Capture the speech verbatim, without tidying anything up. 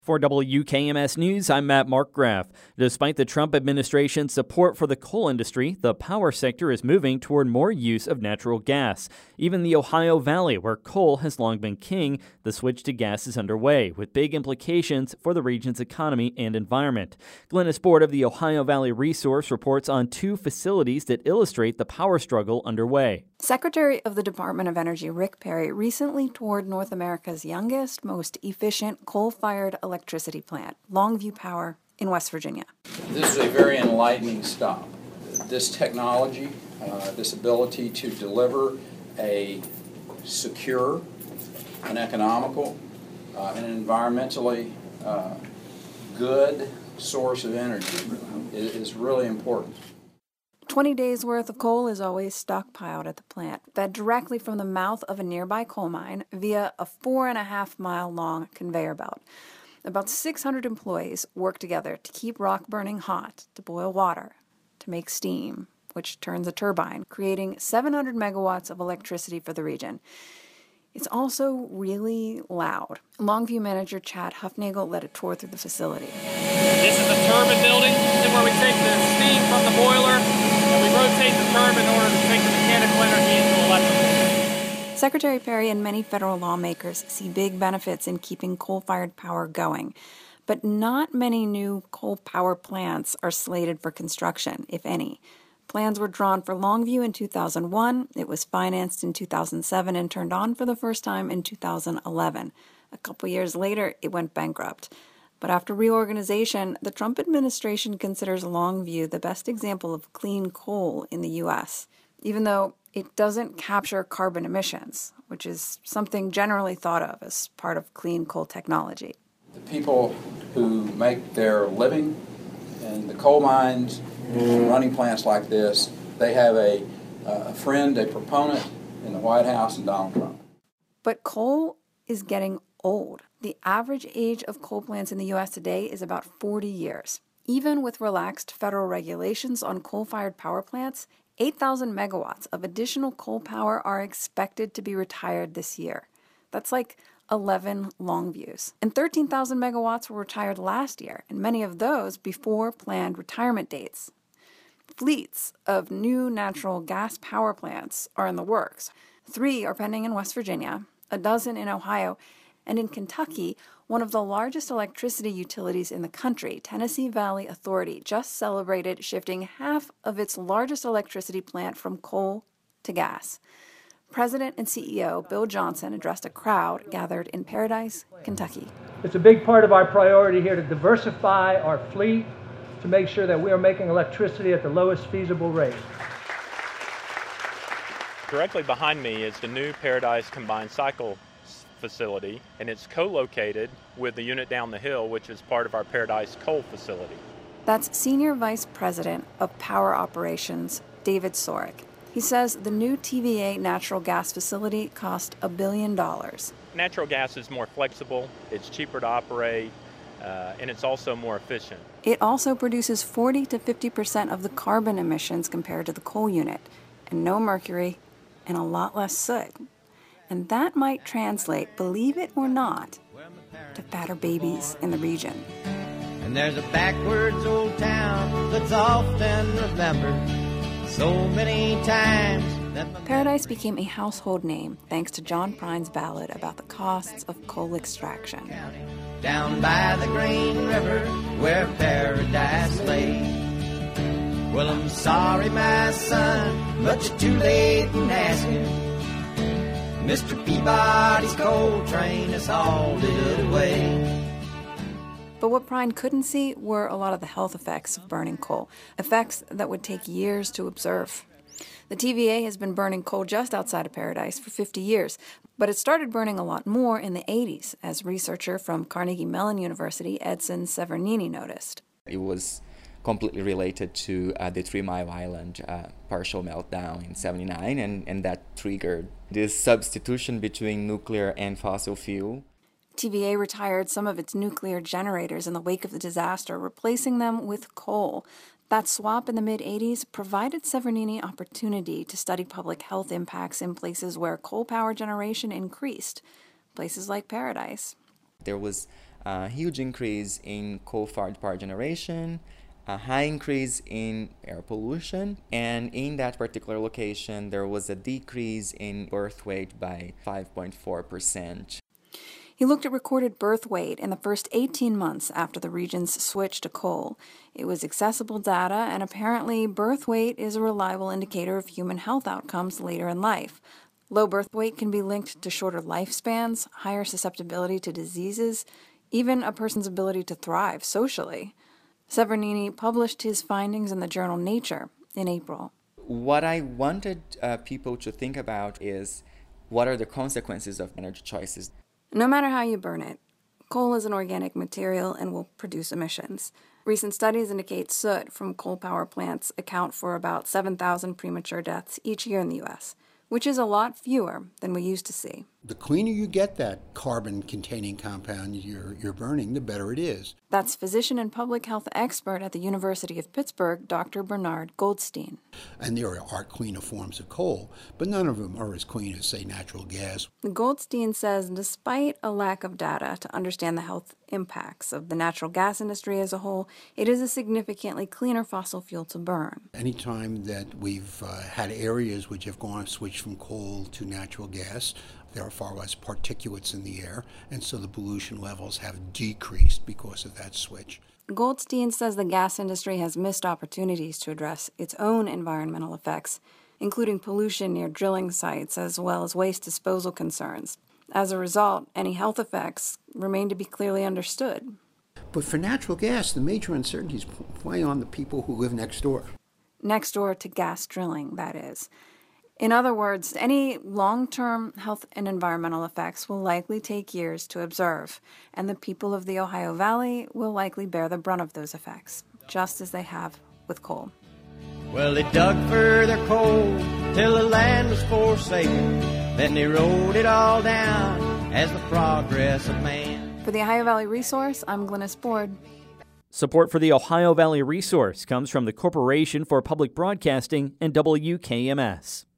For W K M S News, I'm Matt Markgraf. Despite the Trump administration's support for the coal industry, the power sector is moving toward more use of natural gas. Even the Ohio Valley, where coal has long been king, the switch to gas is underway, with big implications for the region's economy and environment. Glennis Board of the Ohio Valley Resource reports on two facilities that illustrate the power struggle underway. Secretary of the Department of Energy Rick Perry recently toured North America's youngest, most efficient coal-fired electricity plant, Longview Power in West Virginia. This is a very enlightening stop. This technology, uh, this ability to deliver a secure, an economical, uh, and an environmentally uh, good source of energy is, is really important. twenty days worth of coal is always stockpiled at the plant, fed directly from the mouth of a nearby coal mine via a four and a half mile long conveyor belt. About six hundred employees work together to keep rock burning hot, to boil water, to make steam, which turns a turbine, creating seven hundred megawatts of electricity for the region. It's also really loud. Longview manager Chad Huffnagel led a tour through the facility. This is the turbine building. This is where we take the steam from the boiler and we rotate the turbine in order to take the mechanical energy into electrical. Secretary Perry and many federal lawmakers see big benefits in keeping coal-fired power going. But not many new coal power plants are slated for construction, if any. Plans were drawn for Longview in two thousand one. It was financed in two thousand seven and turned on for the first time in two thousand eleven. A couple years later, it went bankrupt. But after reorganization, the Trump administration considers Longview the best example of clean coal in the U S, even though it doesn't capture carbon emissions, which is something generally thought of as part of clean coal technology. The people who make their living in the coal mines, running plants like this, they have a, uh, a friend, a proponent in the White House, and Donald Trump. But coal is getting old. The average age of coal plants in the U S today is about forty years. Even with relaxed federal regulations on coal-fired power plants, eight thousand megawatts of additional coal power are expected to be retired this year. That's like eleven Longviews. And thirteen thousand megawatts were retired last year, and many of those before planned retirement dates. Fleets of new natural gas power plants are in the works. Three are pending in West Virginia, a dozen in Ohio, and in Kentucky, one of the largest electricity utilities in the country, Tennessee Valley Authority, just celebrated shifting half of its largest electricity plant from coal to gas. President and C E O Bill Johnson addressed a crowd gathered in Paradise, Kentucky. It's a big part of our priority here to diversify our fleet, to make sure that we are making electricity at the lowest feasible rate. Directly behind me is the new Paradise Combined Cycle facility, and it's co-located with the unit down the hill, which is part of our Paradise Coal facility. That's Senior Vice President of Power Operations, David Sorek. He says the new T V A natural gas facility cost a billion dollars. Natural gas is more flexible, it's cheaper to operate, uh, and it's also more efficient. It also produces forty to fifty percent of the carbon emissions compared to the coal unit, and no mercury, and a lot less soot. And that might translate, believe it or not, to fatter babies in the region. And there's a backwards old town that's often remembered so many times. That Paradise became a household name thanks to John Prine's ballad about the costs of coal extraction. Down by the Green River where Paradise lay. Well, I'm sorry, my son, but you're too late in asking. Mister Peabody's coal train is hauled it away. But what Prine couldn't see were a lot of the health effects of burning coal, effects that would take years to observe. The T V A has been burning coal just outside of Paradise for fifty years, but it started burning a lot more in the eighties, as researcher from Carnegie Mellon University, Edson Severnini, noticed. It was completely related to uh, the Three Mile Island uh, partial meltdown in seventy-nine, and, and that triggered this substitution between nuclear and fossil fuel. T V A retired some of its nuclear generators in the wake of the disaster, replacing them with coal. That swap in the mid-eighties provided Severnini opportunity to study public health impacts in places where coal power generation increased, places like Paradise. There was a huge increase in coal-fired power generation, a high increase in air pollution, and in that particular location there was a decrease in birth weight by five point four percent. He looked at recorded birth weight in the first eighteen months after the region's switch to coal. It was accessible data, and apparently birth weight is a reliable indicator of human health outcomes later in life. Low birth weight can be linked to shorter lifespans, higher susceptibility to diseases, even a person's ability to thrive socially. Severnini published his findings in the journal Nature in April. What I wanted uh, people to think about is what are the consequences of energy choices. No matter how you burn it, coal is an organic material and will produce emissions. Recent studies indicate soot from coal power plants account for about seven thousand premature deaths each year in the U S, which is a lot fewer than we used to see. The cleaner you get that carbon-containing compound you're, you're burning, the better it is. That's physician and public health expert at the University of Pittsburgh, Doctor Bernard Goldstein. And there are cleaner forms of coal, but none of them are as clean as, say, natural gas. Goldstein says despite a lack of data to understand the health impacts of the natural gas industry as a whole, it is a significantly cleaner fossil fuel to burn. Anytime that we've uh, had areas which have gone switched from coal to natural gas, there are far less particulates in the air, and so the pollution levels have decreased because of that switch. Goldstein says the gas industry has missed opportunities to address its own environmental effects, including pollution near drilling sites as well as waste disposal concerns. As a result, any health effects remain to be clearly understood. But for natural gas, the major uncertainties play on the people who live next door. Next door to gas drilling, that is. In other words, any long-term health and environmental effects will likely take years to observe, and the people of the Ohio Valley will likely bear the brunt of those effects, just as they have with coal. Well, they dug for their coal till the land was forsaken. Then they wrote it all down as the progress of man. For the Ohio Valley Resource, I'm Glynis Board. Support for the Ohio Valley Resource comes from the Corporation for Public Broadcasting and W K M S.